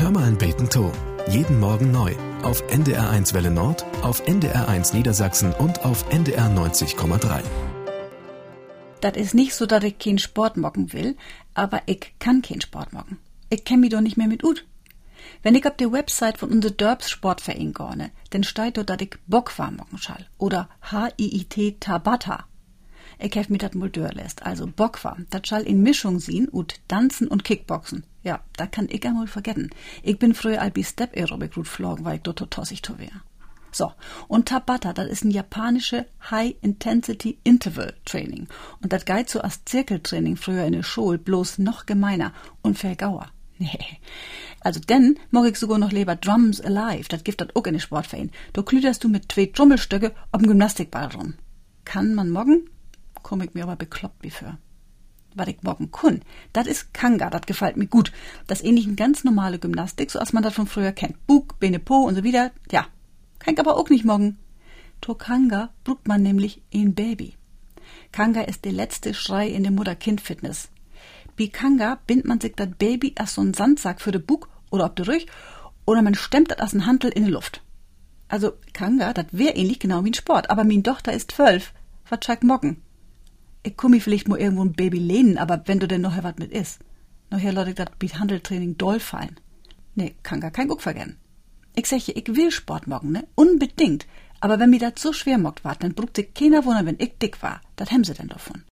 Hör mal ein Beten to. Jeden Morgen neu. Auf NDR1 Welle Nord, auf NDR1 Niedersachsen und auf NDR 90,3. Das ist nicht so, dass ich keinen Sport machen will, aber ich kann keinen Sport machen. Ich kenn mich doch nicht mehr mit ut. Wenn ich auf die Website von unser Dörbs Sportverein gehe, dann steht dort, dass ich Bockfahr machen schall. Oder HIIT Tabata. Ich hef mir dat mal durchlässt. Also Bockfahr, dat schall in Mischung sehen ut Tanzen und Kickboxen. Ja, da kann ich einmal vergessen. Ich bin früher albi Step Aerobic gut flogen, weil ich dort tossig to wär. So, und Tabata, das ist ein japanische High-Intensity Interval Training. Und das geht so als Zirkeltraining früher in der Schule, bloß noch gemeiner und vergauer. Nee. Also denn mag ich sogar noch lieber Drums Alive, das gibt das auch in den Sportverein. Da klüderst du mit 2 Trommelstöcke auf dem Gymnastikball rum. Kann man morgen? Komm ich mir aber bekloppt wie für. Was ich morgen kun, das ist Kanga, das gefällt mir gut. Das ist ähnlich eine ganz normale Gymnastik, so als man das von früher kennt. Bug, Beine, Po und so wieder, ja. Kann ich aber auch nicht morgen. To Kanga braucht man nämlich ein Baby. Kanga ist der letzte Schrei in der Mutter-Kind-Fitness. Bei Kanga bindet man sich das Baby als so einen Sandsack für den Bug oder ob der Rück oder man stemmt das als ein Hantel in die Luft. Also Kanga, das wär ähnlich genau wie ein Sport, aber min Tochter ist 12. Was schack morgen? Ich komm mir vielleicht mal irgendwo ein Baby lehnen, aber wenn du denn noch was mit is. Nachher Leute, das bei Handeltraining doll fallen. Nee, Kanga kein Guck vergessen. Ich sag ich will Sport morgen, ne? Unbedingt. Aber wenn mir das so schwer mockt war, dann braucht sich keiner wundern, wenn ich dick war. Das haben sie denn davon.